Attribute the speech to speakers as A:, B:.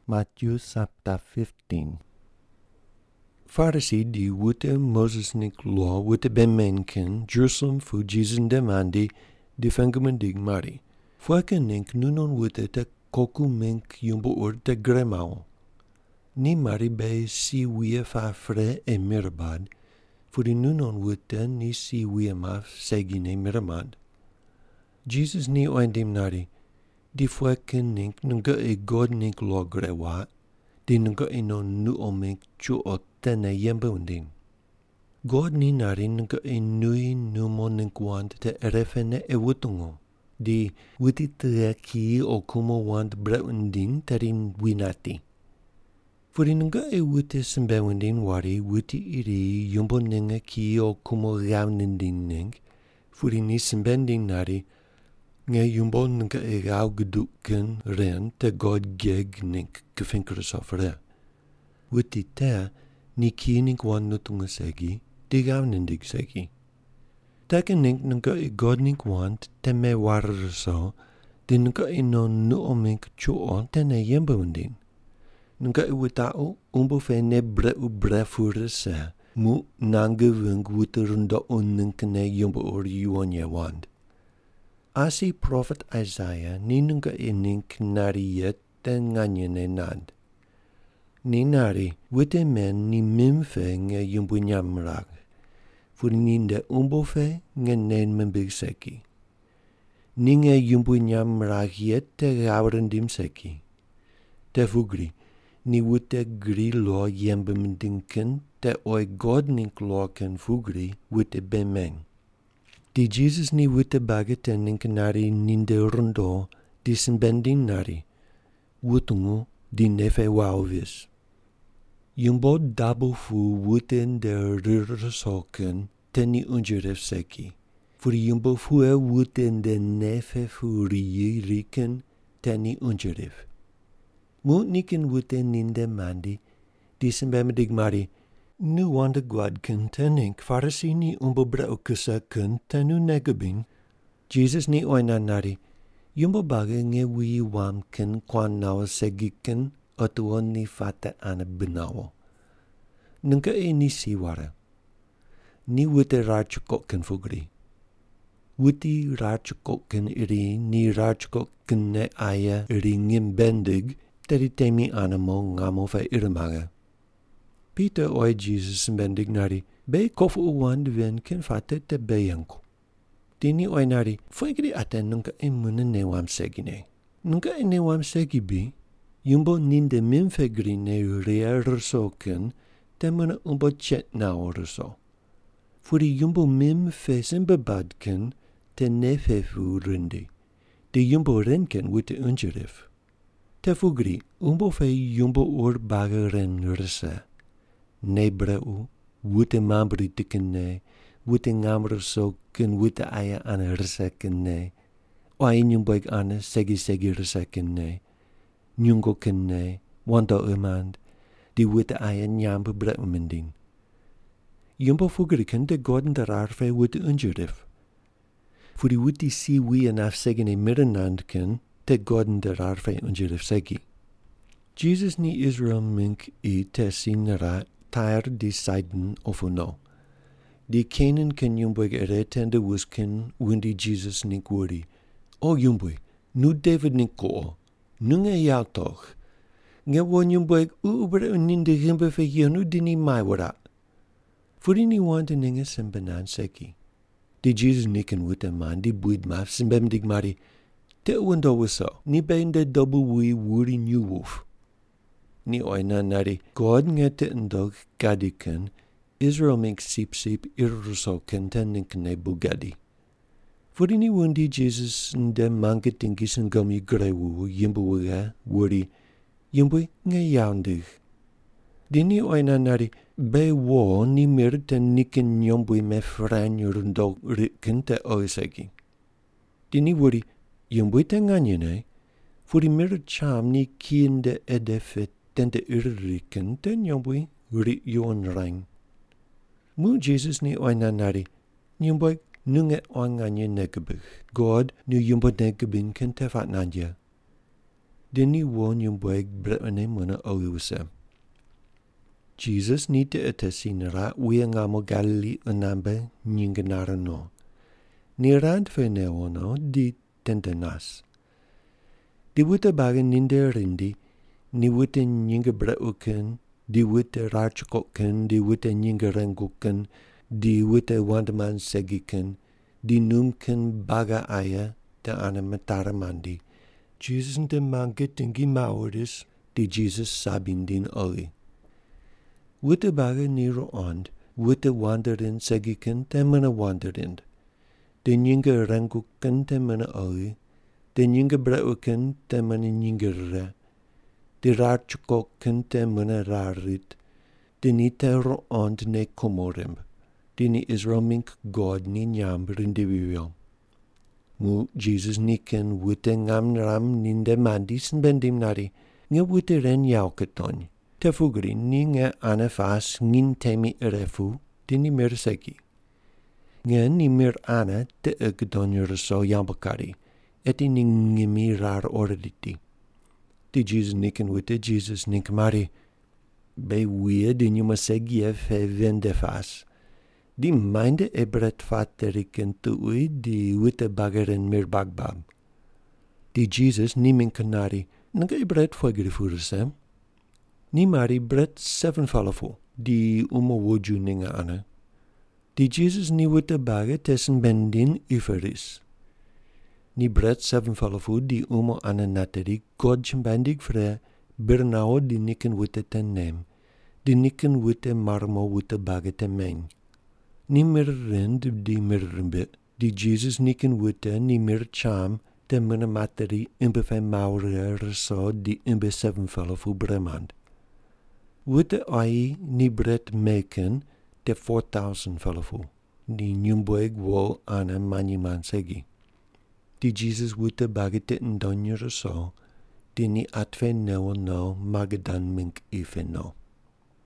A: Matthew chapter 15. Pharisee die wute Moses nik law wute ben menken Jerusalem fu Jesus demandi di fengemendig mari. Fuake nink nunon wute te koku menk jumbo ur te gremao. Ni mari bei si wie fa fre e mirabad, furi nunon wute ni si wie ma segine miramad. Jesus ni oendim nari, di fuake nink nunga e god nink law grewa, di nunga e no nu o menk chu o tene yembe undin. God ni nari nunga e nui numo nink wand te erefene e wutungo. Di wuti te ki o kumo wand bre undin terin winati. Furi nunga e wuti sembe undin wari wuti iri yumbo ninga ki o kumo gaunindin nink. Furi ni sembendin nari nge yumbo nunga e gau geduken ren te God geg nink gefinkers of re. Wuti te ni ki nink wan nutunga segi, di gaunindig segi. Teken nink nunga e God nink want te me warer so, di nunga e no nu o mink chuo tene yembe undin. Nunga e witao umbo fe ne bre u bre fure se, mu nange wing wuter ndo un ninkene yumbo ur yuonye wand. Asi prophet Isaiah ni nunga e nink nari yet ten nganyene nad. Ni nari, wite men ni mimfe nge yumbo nyamrag. Furi ninde umbo fe nge nen membig seki. Ni nge yumbo nyamrag yet te gaurendim seki. Te fugri, ni wite gri lo yembe mendinken te oi God nink lo ken fugri wite bemeng. Di Jesus ni wite bagete nink nari ninde rundo di sembending nari. Wutungu di nefe wauvis. Yumbo dabo fu wuten de rirsoken teni unjeref seki. Furi yumbo fue wuten de nefe fu riken teni unjeref. Mu niken wuten ninde mandi, di sembemedig mari, nu wanda gwadken tenink farisi ni umbo braukusa kun tenu negabin. Jesus ni oina nari, yumbo baga nge wii wamken kwan nawa segiken otuon ni fate ana benawo. Nunca e ni siwara. Ni wute rarchukoken fugri. Wuti rarchukoken iri ni rarchukoken ne aya iri ngimbendig teri temi anamo ngamo fa irmaga. Peter oi Jesus bendig nari, be kofu uwand wen ken fate te beyanko. Dini oi nari, fuegri aten nunca e muna newam segine. Nunca e newam segibi, yumbo ninde mimfegri ne reersoken, te muna umbo chet na orso. Furi yumbo mimfe simbabadken, te nefe fu rindi. De yumbo renken wite unjerif. Te fugri, umbo fe yumbo ur baga ren rese. Ne breu, wute mambri tikene, wute ngamro soken, wute aya ana resekene. Oai nyumboik ana segi resekene. Nyungo kene, wanta umand, di wute aya nyambe breu mending. Yumbo fugri ken de gorden der arfe wute unjerif. Furi wuti si wie en afsegene mirenand ken, te gorden der arfe unjerif segi. Jesus ni Israel mink I te sinera tair di Sidon ofuno. Di Canaan ken yumboig eretende wusken windi Jesus nink wuri. O yumboig, nu David nink ko, nunge yautoch. Nge won yumboig ubre uninde gimbe fe yenu dini maiwara. Furi ni wante ninge sembenan seki. Di Jesus niken wute man di buid maf sembem dig mari. Te undo wiso, ni beinde dobu wuri new wolf. Ni oina nari, God ngete ndog gadiken, Israel mink sip irrusoken ten ninkne bugadi. Furi ni wundi Jesus nde mangetingis ngomi grewu yimbu wuga wuri, yimbu nge yaundig. Dini oina nari, be wo ni mirten niken nyombui me fran yurundog riken te oisegi. Dini wuri, yimbu te nganyene, furi mir cham ni kiende edefet tente irriken ten yombui ri yon rang. Mu Jesus ni oina nari, nyumboy nunge oanganye negebig. God nu yumbo negebin ken tefat nandya. Dini won yung buwag brane muna oliwsa. Jesus ni te atasinara uya nga mo Galili unamba nyinganara no. Ni rad feneo no di tentenas. Di wuta bagan ninde rindi, ni wuta nyinga brauken, di wuta rachukoken, di wuta nyinga renguken, di wuta wandaman segiken, di numken baga aya te ana mataramandi. Jesus de mangit tingi maoris, di Jesus sabin din oli. Wuta baga niro ond, wuta wanderin segiken te mana wanderin. De nyinga renguken te mana oli, de nyinga brauken te mana nyinga re. De rachukoken te mana rarit, de ni te ro ond ne komorim. De ni Israel mink God ni nyam rindiviyo. Mu Jesus niken wute ngam ram ninde mandisen bendim nari, nga wute ren yauketon. Te fugri ni nga anafas ngin temi refu, de ni merseki. Nga ni mir ana te ekdonyer so yambakari, eti ni ngimi rar oraditi. Di Jesus niken wute Jesus ninkmari, be wie di nyuma segie fe vendefas. Di meinde ebret fateriken tuui di wute bageren mir bagbab. Di Jesus ni minkanari, nanga ebret foigrifurusem. Ni mari bret 7 falafu, di wuju ninga ana. Di Jesus ni wute baga tesen bendin uferis. Ni bret 7 falafu di ana nateri godjem bendig fre bernao di niken wute ten nem. Di niken wute marmo wute baga te meng. Ni mir rind di mir rimbe, di Jesus niken wute ni mir cham te mina materi imbe fe maure so di imbe 7 falafu bremand. Wute ai ni bret meken te 4,000 falafu, ni nyumboeg wo ana maniman segi. Di Jesus wute bagete ndonyer so, di ni atfe no magadan mink ife no.